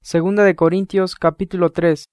Segunda de Corintios capítulo 3.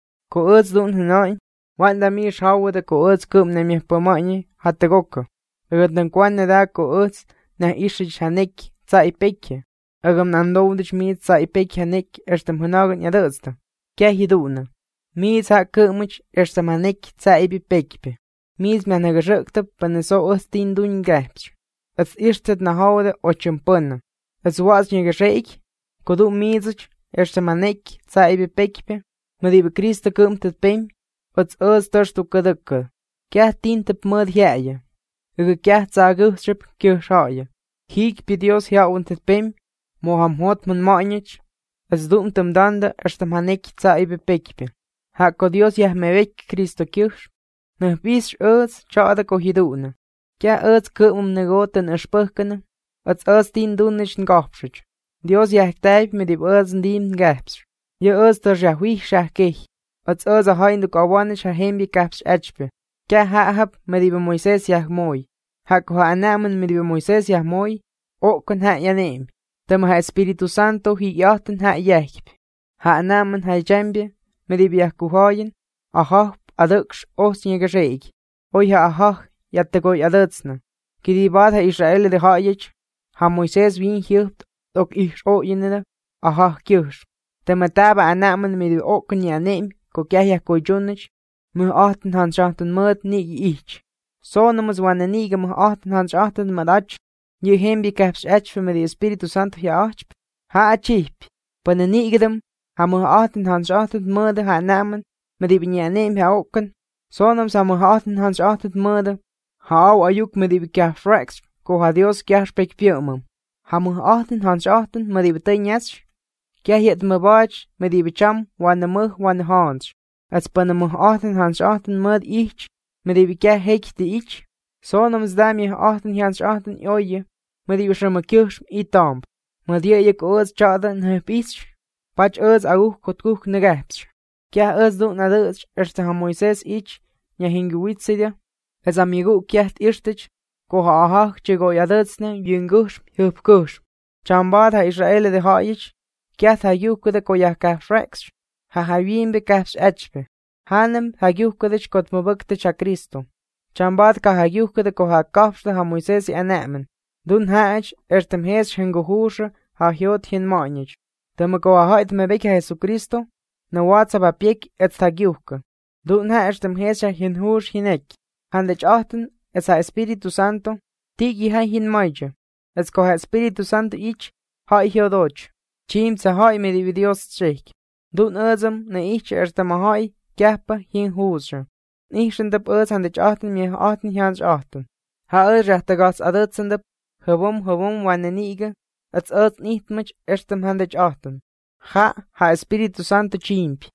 Ko ëts dun hënay, wanda mi shawë ko ëts këm në mjë pëmëñi hategokë. Ëgët në kuan në da ko ëts në ishë hanek ca I pekje. Ëgëm në ndodhëch mi ca I pekje hanek eshtëm hënagën një dëztë. Kja hidunë. Mi ca këmëch eshtëm hanek ca I pekjpe. Mi me në gëshëktëp për nëso ëts tin dun gëpsh. Ëts ishtët në hawë o qëmpënë. Ëts was një gëshëjk, ko du mizëch eshtëm hanek ca I pekjpe. Më dhibë Kristë këm të të pëmë, ëts ëz tërshtu këdëkë. Kja tin të pëmëdh hjëje. Ëgë kja ca gëhshëp kjo shaje. Hik për Dios hja unë të të pëmë, mo ham hot më në majnëq, ëts dumë të mdandë eshtëm hanek ca I pekjpe. Ha ko Dios jah me vekë Kristë kjësh, në hëpish ëz qaadë ko hidunë. Kja ëz këmëm në gotën në shpëhkënë, ëts ëz tin dunëq në gafshëq. Dios jah këtajpë me dhibë ëz ndim në gafshëq. Yë ëz të rjahwih shahkeh. Ëts ëz a hajnë duk awanëq ha hembi kapsh echpe. Kja haahap me dhibë Moises jah moj. Ha ko ha anamën me dhibë Moises jah moj, okën ha janem. Të më ha Espiritu Santo hi jahtën ha jahkip. Ha anamën ha jambje me dhibë jah kuhajën, a hahp adëksh os një gëshëjk. Oj ha ahah jat të goj adëtsnë. Kidi bad ha Israel dhe hajëq, ha Moises vin hjëpt ok ish ojënë ahah kjësh. Të më taba anamën me dhë okën një anem, ko kjahja ko gjunëq, më ahtën hanë shahtën mëdë një iqë. So në më zwanë një më ahtën hanë shahtën më daqë, një hembi kapsh eqfë me dhë Espiritu Santo hja aqpë, ha aqipë. Për në një gëdëm, ha më ahtën hanë shahtën mëdë ha anamën, me dhë një anem ha okën, so në më sa më ahtën hanë shahtën mëdë, ha au ajuk me dhë kjahsh reks, ko ha Dios kjahsh pek pjëmëm. Ha më ahtën hanë shahtën me dhë të njësë, kja hiet më baqë me dhibë qamë wa në mëhë wa në hanshë. Ats për në mëhë ahtën hanë shahtën mëdë iqë, me dhibë kja hekë të iqë, so në më zdami ahtën hanë shahtën I ojë, me dhibë shërë më kjëshmë I tampë. Më dhje jë ko ëz qadë në hëpisë, paq ëz aguh këtë kuhë në gëpsë. Kja ëz du në dëqë është ha Moises iqë, një hinguitësidja, ëz amigu kja të ishtëq, ko ha ahah që goj adëcënë jëngëshmë hëpkëshmë. Qambad ha Israel dhe hajëq, kja tha gjukë dhe ko jah kafsh reksh, ha havimbe kafsh eqpe. Hanem ha gjukë dhe që këtë më bëgtë qa Kristo. Qambad ka ha gjukë dhe ko ha kafsh dhe ha Moisesi anemen. Dun ha eq, është më hesh hënguhushë ha hjot hin manjëq. Dhe më ko ha hajtë me bekja Jesu Kristo, në watsa ba pjek et tha gjukë. Dun ha është më hesh hin hush hinek. Hande që ahtën, et sa Espiritu Santo, tiki ha hin majgjë. Et ko ha Espiritu Santo iq, ha I hjodoqë. Qim të haj me dhivë Dios të qekë. Dun ëzëm në iqë është të më haj, kjapë hin huzë. Ishën të për ëzën dhe që ahtën mjë ahtën janë që ahtën. Ha ëzë të gasë adëtësën dhe hëvëm wa në nigë, ëtë ëzë njëtë mëq është të më hande që ahtën. Ha Espiritu Santo qimpë.